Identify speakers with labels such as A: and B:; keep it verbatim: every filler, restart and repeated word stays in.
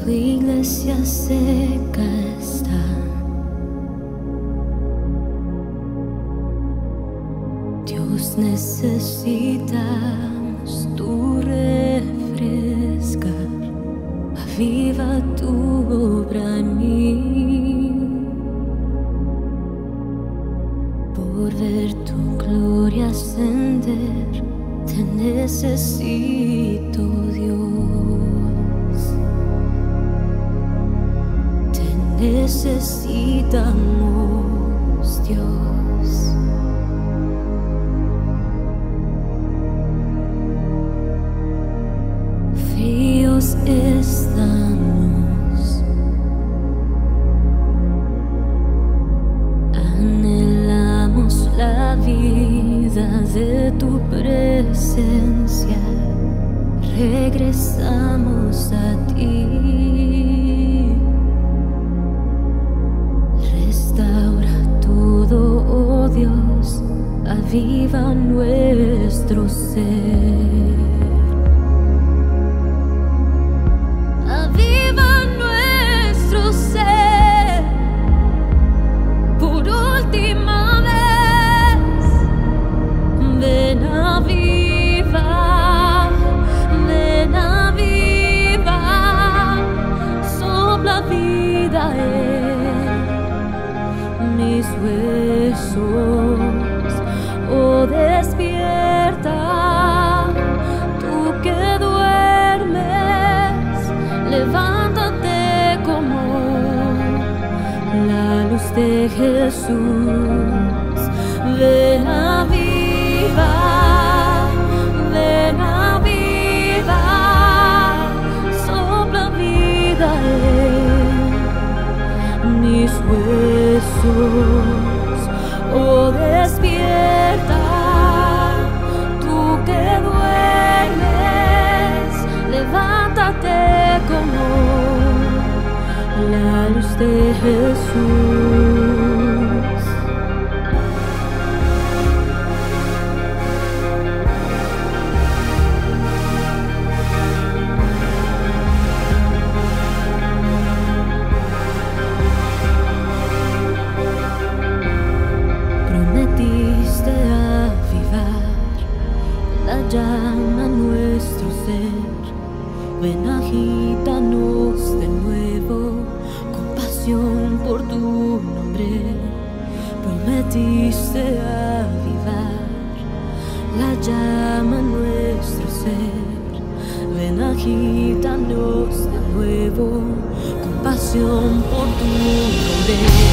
A: Tu iglesia seca está. Dios, necesitamos tu refrescar. Aviva tu obra en mí. Por ver tu gloria ascender, te necesito, Dios. Te necesitamos, Dios. Fríos estamos, anhelamos la vida de tu presencia, regresamos a ti. Restaura todo, oh Dios, aviva nuestro ser. Aviva nuestro ser por última vez. Ven, aviva, ven, aviva, sopla vida en mis huesos, oh despierta, tú que duermes, levántate como la luz de Jesús. Ven, aviva, ven, aviva, sopla vida en mis huesos, oh despierta, tú que duermes, levántate como la luz de Jesús. Prometiste avivar la llama en nuestro ser. Ven, agítanos de nuevo con pasión por tu nombre. Prometiste avivar la llama en nuestro ser. Ven, agítanos de nuevo con pasión por tu nombre.